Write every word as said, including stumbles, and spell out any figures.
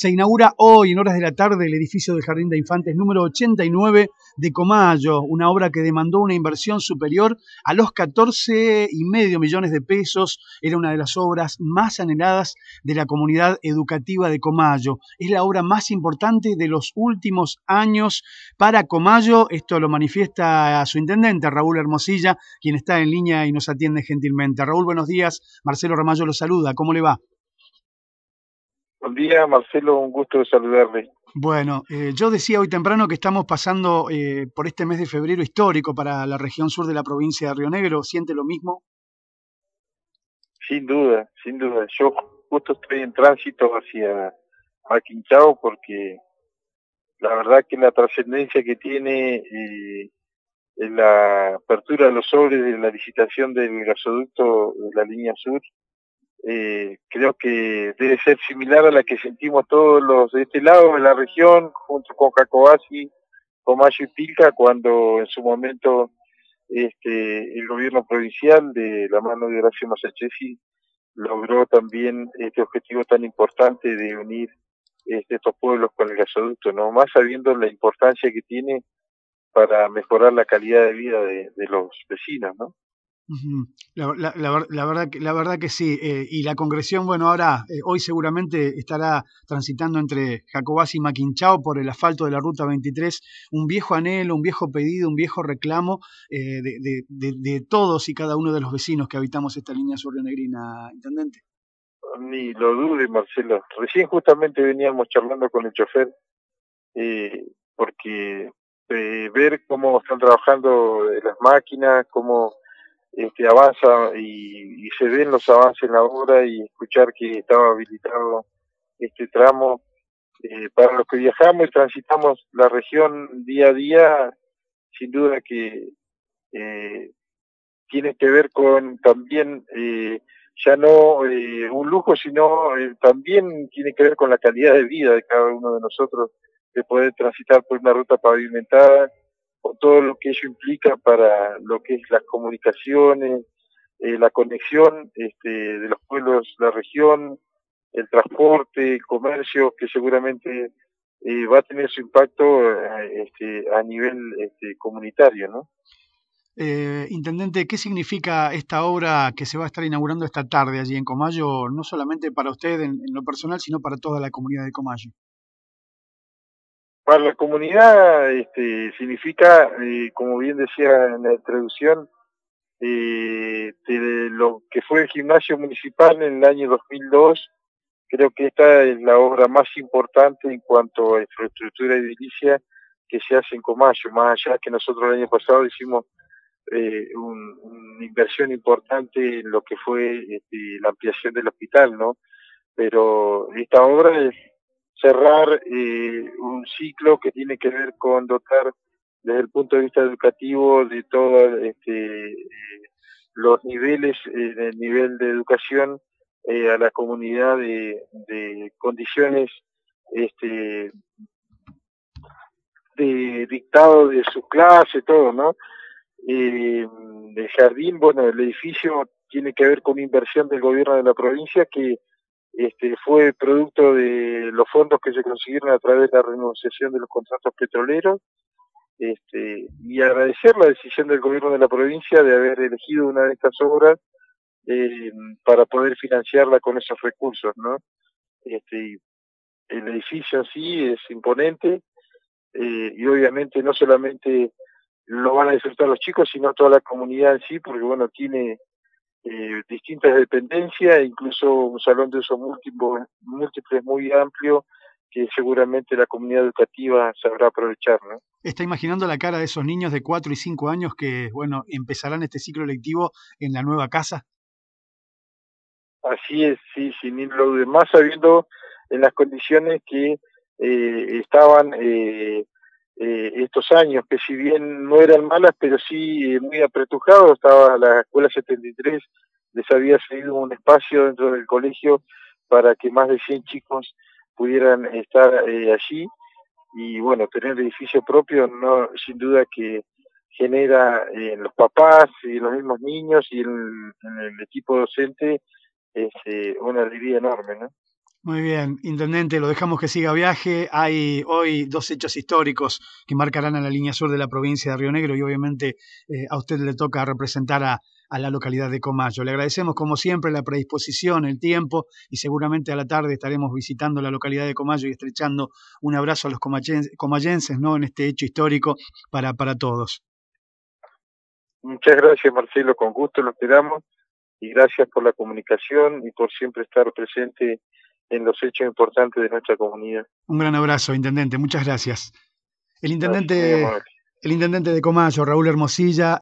Se inaugura hoy en horas de la tarde el edificio del Jardín de Infantes número ochenta y nueve de Comayo, una obra que demandó una inversión superior a los catorce y medio millones de pesos. Era una de las obras más anheladas de la comunidad educativa de Comayo. Es la obra más importante de los últimos años para Comayo. Esto lo manifiesta su intendente, Raúl Hermosilla, quien está en línea y nos atiende gentilmente. Raúl, buenos días. Marcelo Ramallo lo saluda. ¿Cómo le va? Buen día, Marcelo, un gusto de saludarle. Bueno, eh, yo decía hoy temprano que estamos pasando eh, por este mes de febrero histórico para la región sur de la provincia de Río Negro. ¿Siente lo mismo? Sin duda, sin duda. Yo justo estoy en tránsito hacia Maquinchao porque la verdad que la trascendencia que tiene eh, en la apertura de los sobres de la licitación del gasoducto de la línea sur, eh, creo que debe ser similar a la que sentimos todos los de este lado de la región, junto con Jacobasi, Comayo y Pilca, cuando en su momento este el gobierno provincial de la mano de Horacio Masachesi logró también este objetivo tan importante de unir este, estos pueblos con el gasoducto, no más sabiendo la importancia que tiene para mejorar la calidad de vida de, de los vecinos, ¿no? Uh-huh. La, la, la, la, verdad que, la verdad que sí. Eh, y la concreción, bueno, ahora, eh, hoy seguramente estará transitando entre Jacobasi y Maquinchao por el asfalto de la Ruta veintitrés, un viejo anhelo, un viejo pedido, un viejo reclamo eh, de, de, de, de todos y cada uno de los vecinos que habitamos esta línea surrionegrina, intendente. Ni lo dude, Marcelo. Recién justamente veníamos charlando con el chofer, eh, porque eh, ver cómo están trabajando las máquinas, cómo este, avanza y, y se ven los avances en la obra y escuchar que estaba habilitado este tramo, eh, para los que viajamos y transitamos la región día a día, sin duda que eh, tiene que ver con también eh, ya no eh, un lujo, sino eh, también tiene que ver con la calidad de vida de cada uno de nosotros, de poder transitar por una ruta pavimentada, con todo lo que ello implica para lo que es las comunicaciones, eh, la conexión este, de los pueblos, la región, el transporte, el comercio, que seguramente eh, va a tener su impacto eh, este, a nivel este, comunitario, ¿no? Eh, intendente, ¿qué significa esta obra que se va a estar inaugurando esta tarde allí en Comayo, no solamente para usted en, en lo personal, sino para toda la comunidad de Comayo? Para la comunidad este, significa, eh, como bien decía en la introducción, eh, de lo que fue el gimnasio municipal en el año dos mil dos. Creo que esta es la obra más importante en cuanto a infraestructura edilicia que se hace en Comayo, más allá que nosotros el año pasado hicimos eh, un, una inversión importante en lo que fue este, la ampliación del hospital, ¿no? Pero esta obra es cerrar eh, un ciclo que tiene que ver con dotar desde el punto de vista educativo de todos este, eh, los niveles, eh, el nivel de educación eh, a la comunidad de, de condiciones este, de dictado de su clase, todo, ¿no? Eh, el jardín, bueno, el edificio tiene que ver con una inversión del gobierno de la provincia que este, fue producto de los fondos que se consiguieron a través de la renegociación de los contratos petroleros, este, y agradecer la decisión del gobierno de la provincia de haber elegido una de estas obras eh, para poder financiarla con esos recursos, ¿no? Este, el edificio en sí es imponente eh, y obviamente no solamente lo van a disfrutar los chicos, sino toda la comunidad en sí, porque bueno, tiene eh, distintas dependencias, incluso un salón de uso múltiple, múltiples muy amplio, que seguramente la comunidad educativa sabrá aprovechar, ¿no? ¿Está imaginando la cara de esos niños de cuatro y cinco años que, bueno, empezarán este ciclo lectivo en la nueva casa? Así es, sí, sin lo demás, sabiendo en las condiciones que eh, estaban eh, eh, estos años, que si bien no eran malas, pero sí eh, muy apretujados. Estaba la Escuela setenta y tres, les había cedido un espacio dentro del colegio para que más de cien chicos pudieran estar eh, allí, y bueno, tener edificio propio, no, sin duda que genera eh, en los papás y los mismos niños y en, en el equipo docente este, una alegría enorme, ¿no? Muy bien, intendente, lo dejamos que siga viaje. Hay hoy dos hechos históricos que marcarán a la línea sur de la provincia de Río Negro y obviamente eh, a usted le toca representar a, a la localidad de Comayo. Le agradecemos como siempre la predisposición, el tiempo y seguramente a la tarde estaremos visitando la localidad de Comayo y estrechando un abrazo a los comayenses, comayenses, ¿no? En este hecho histórico para, para todos. Muchas gracias, Marcelo, con gusto lo esperamos y gracias por la comunicación y por siempre estar presente en los hechos importantes de nuestra comunidad. Un gran abrazo, intendente, muchas gracias. El Gracias, muy intendente, amable. el intendente de Comayo, Raúl Hermosilla.